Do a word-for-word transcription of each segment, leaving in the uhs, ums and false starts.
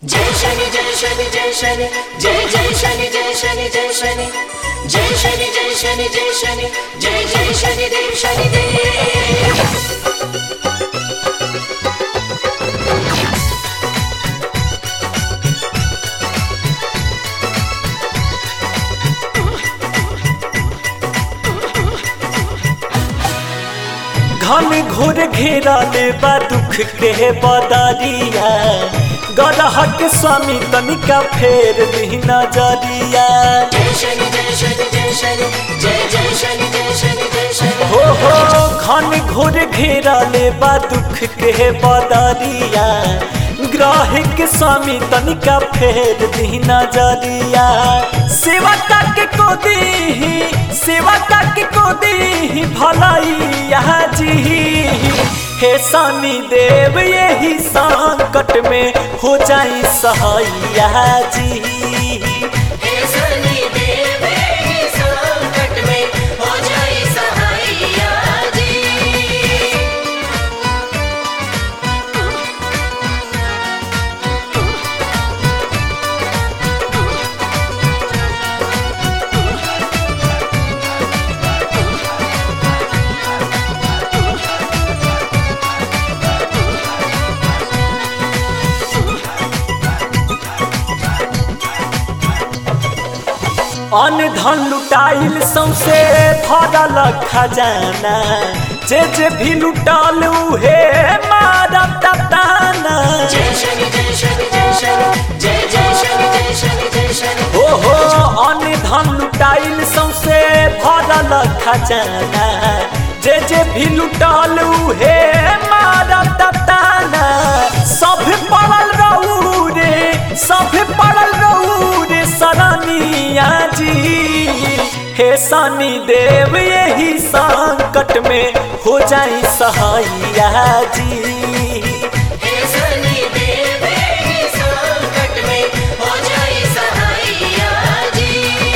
जय शनि जय शनि जय शनि जय जय शनि जय शनि जय शनि जय शनि जय शनि जय शनि जय जय शनि देव शनि देव। घन घोर घेरा लेबा दुख के बदरिया गदह के स्वामी तनिका फेर दी नजरिया। जय शनि जय शनि जय शनि जय जय शनि जय शनि जय शनि। हो हो घन घोर घेरा लेबा दुख के बदरिया ग्रह के स्वामी तनिका फेर दी नजरिया। सेवा करके को दी सेवा करके को दी भलाइया जी। हे शनि देव यही संकट में हो जाई सहाइया जी। हे शनि देव यही संकट में हो जाई सहाइया जी। अन्न धन लुटाइल सौसे भरल खजाना जे जे भी लुटल उहे मारत ताना। जय शनि जय शनि जय शनि जय जय शनि जय शनि जय शनि। हो हो अन्न धन लुटाइल सौसे भरल खजाना जे जे भी लुटल उहे मारत ताना। सब पड़ल रहू रे सब पड़ल रहू रे सरनिया जी। हे शनि देव यही संकट में हो जाई सहाइया जी। हे शनि देव यही संकट में हो जाई सहाइया जी।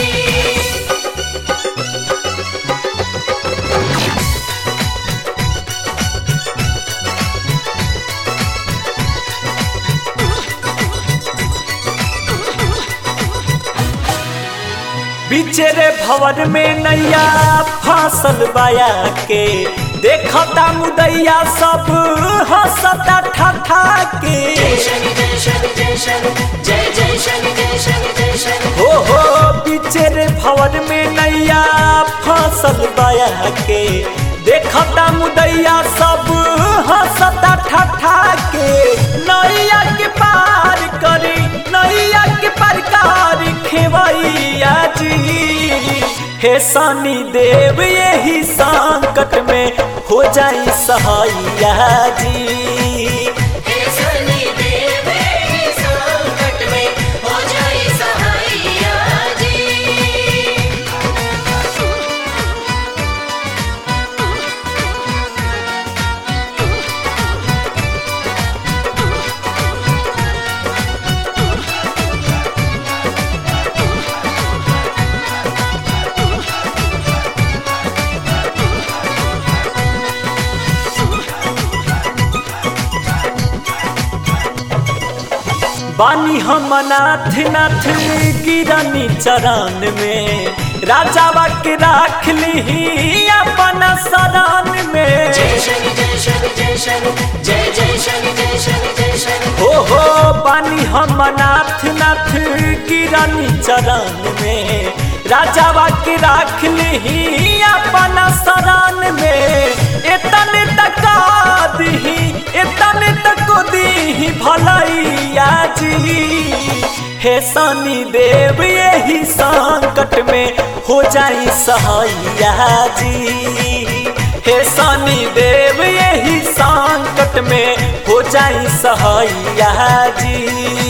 बिचरे भवन में नैया फांसल बाया के देखता मुदैया सब हंसता ठठा के। जय शनि जय शनि जय शनि जय जय शनि जय शनि जय शनि। हो हो बिचरे भवन में नैया फांसल बाया के देखता मुदैया सब हंसता ठठा के। नैया के पार करी नैया के प्रकार खेवैया जी। हे शनि देव यही संकट में हो जाई सहाइया जी। हे शनि देव यही संकट में हो जाई सहाइया जी। बानी हम नाथ नाथ गिरनी चरण में राजावा के राख ली अपन शरण में। जय शनि जय शनि जय शनि जय जय शनि जय शनि जय शनि। हो हो बानी हम नाथ नाथ गिरनी चरण में राजावा के राख ली अपन शरण में। एतने तका दी एतने तको दी भलाइया जी। हे शनि देव यही संकट में हो जाई सहाइया जी। हे शनि देव यही संकट में हो जाई सहाइया जी।